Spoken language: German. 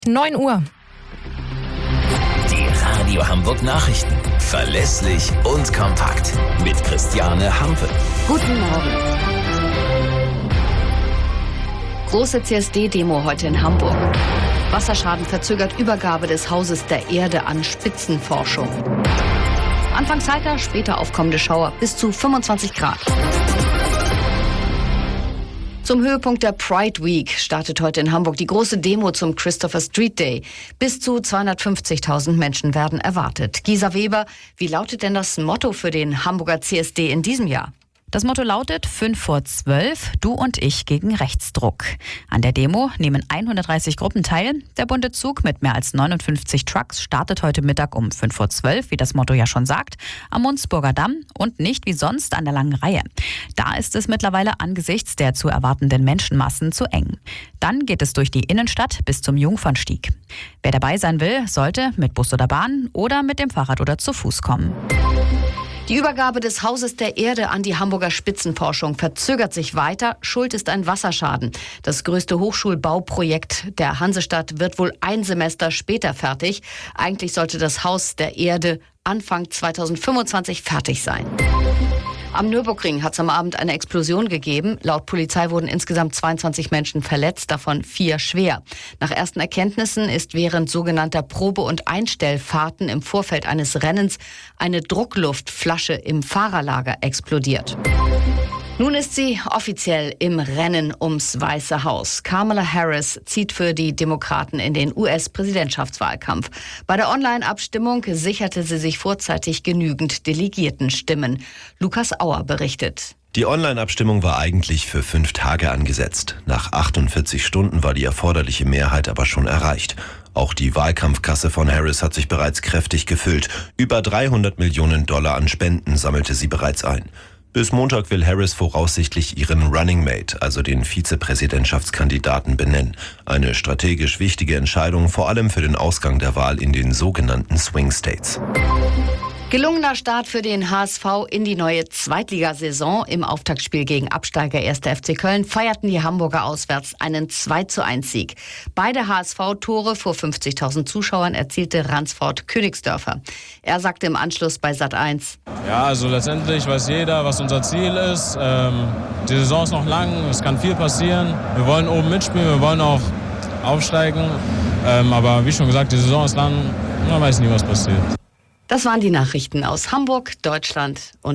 9 Uhr. Die Radio Hamburg Nachrichten. Verlässlich und kompakt. Mit Christiane Hampe. Guten Morgen. Große CSD-Demo heute in Hamburg. Wasserschaden verzögert Übergabe des Hauses der Erde an Spitzenforschung. Anfangs heiter, später aufkommende Schauer bis zu 25 Grad. Zum Höhepunkt der Pride Week startet heute in Hamburg die große Demo zum Christopher Street Day. Bis zu 250.000 Menschen werden erwartet. Gisa Weber, wie lautet denn das Motto für den Hamburger CSD in diesem Jahr? Das Motto lautet 5 vor 12, du und ich gegen Rechtsdruck. An der Demo nehmen 130 Gruppen teil. Der bunte Zug mit mehr als 59 Trucks startet heute Mittag um 5 vor 12, wie das Motto ja schon sagt, am Mundsburger Damm und nicht wie sonst an der langen Reihe. Da ist es mittlerweile angesichts der zu erwartenden Menschenmassen zu eng. Dann geht es durch die Innenstadt bis zum Jungfernstieg. Wer dabei sein will, sollte mit Bus oder Bahn oder mit dem Fahrrad oder zu Fuß kommen. Die Übergabe des Hauses der Erde an die Hamburger Spitzenforschung verzögert sich weiter. Schuld ist ein Wasserschaden. Das größte Hochschulbauprojekt der Hansestadt wird wohl ein Semester später fertig. Eigentlich sollte das Haus der Erde Anfang 2025 fertig sein. Am Nürburgring hat es am Abend eine Explosion gegeben. Laut Polizei wurden insgesamt 22 Menschen verletzt, davon 4 schwer. Nach ersten Erkenntnissen ist während sogenannter Probe- und Einstellfahrten im Vorfeld eines Rennens eine Druckluftflasche im Fahrerlager explodiert. Nun ist sie offiziell im Rennen ums Weiße Haus. Kamala Harris zieht für die Demokraten in den US-Präsidentschaftswahlkampf. Bei der Online-Abstimmung sicherte sie sich vorzeitig genügend Delegiertenstimmen. Lukas Auer berichtet. Die Online-Abstimmung war eigentlich für 5 Tage angesetzt. Nach 48 Stunden war die erforderliche Mehrheit aber schon erreicht. Auch die Wahlkampfkasse von Harris hat sich bereits kräftig gefüllt. Über 300 Millionen Dollar an Spenden sammelte sie bereits ein. Bis Montag will Harris voraussichtlich ihren Running Mate, also den Vizepräsidentschaftskandidaten, benennen. Eine strategisch wichtige Entscheidung, vor allem für den Ausgang der Wahl in den sogenannten Swing States. Gelungener Start für den HSV in die neue Zweitligasaison. Im Auftaktspiel gegen Absteiger 1. FC Köln feierten die Hamburger auswärts einen 2:1-Sieg. Beide HSV-Tore vor 50.000 Zuschauern erzielte Ransford Königsdörfer. Er sagte im Anschluss bei Sat.1: Ja, also letztendlich weiß jeder, was unser Ziel ist. Die Saison ist noch lang, es kann viel passieren. Wir wollen oben mitspielen, wir wollen auch aufsteigen. Aber wie schon gesagt, die Saison ist lang, man weiß nie, was passiert. Das waren die Nachrichten aus Hamburg, Deutschland und